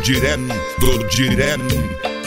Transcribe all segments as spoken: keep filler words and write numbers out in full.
direto, direto.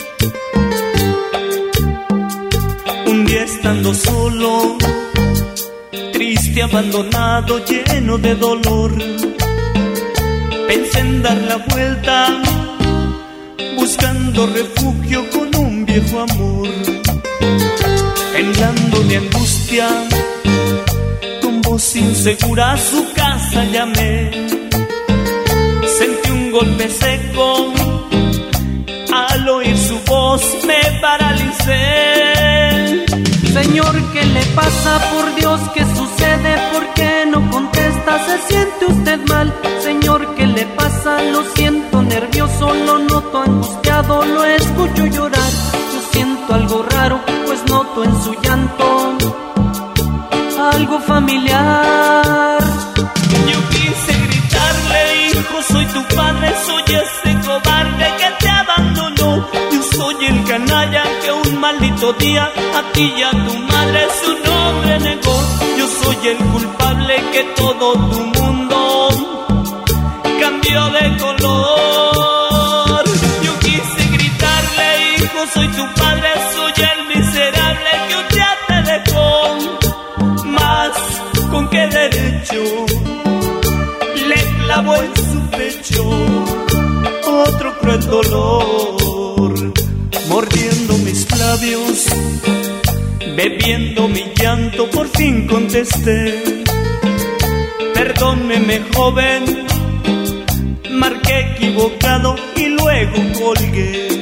Un día estando solo, triste, abandonado, lleno de dolor, pensé en dar la vuelta, buscando refugio con un viejo amor. Temblando de angustia, con voz insegura a su casa llamé. Sentí un golpe seco, al oír su voz me paralicé. Señor, ¿qué le pasa? Por Dios, ¿qué sucede? ¿Por qué no contesta? ¿Se siente usted mal? Señor, ¿qué le pasa? Lo siento nervioso, lo noto angustiado, lo escucho llorar. Yo siento algo raro, pues noto en su llanto algo familiar. Yo quise gritarle, hijo, soy tu padre, soy ese cobarde que te abandonó. Yo soy el canalla que un maldito día a ti y a tu madre su nombre negó. Yo soy el culpable que todo tu mundo cambió de color. Yo quise gritarle, hijo, soy tu padre, soy el miserable que un día te dejó. Mas, ¿con qué derecho le clavó en su pecho otro cruel dolor? Mordiendo mis labios, bebiendo mi llanto, por fin contesté. Perdóneme, joven, marqué equivocado y luego colgué.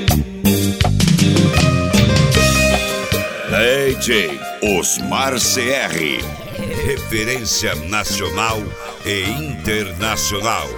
D J Osmar C R, referência nacional e internacional.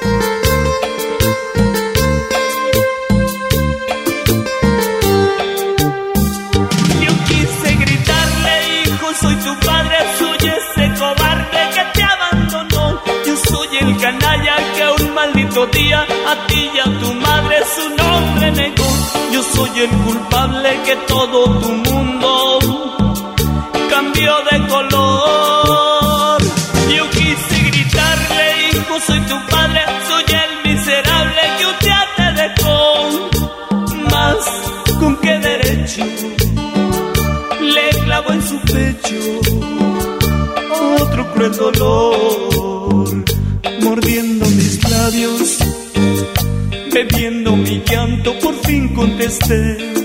Yo quise gritarle, hijo, soy tu padre, soy ese cobarde que te abandonó. Yo soy el canalla que un maldito día a ti y a tu madre su nombre negó. Yo soy el culpable que todo tu mundo cambió de color. Yo quise gritarle, hijo, soy tu padre, soy el miserable que un día te dejó. Mas, ¿con qué derecho le clavó en su pecho otro cruel dolor? Mordiendo mis labios, bebiendo mi llanto, por fin contesté.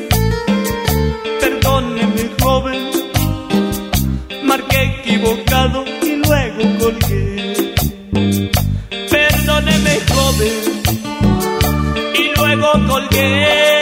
Perdóneme, joven, marqué equivocado y luego colgué. Perdóneme, joven, y luego colgué.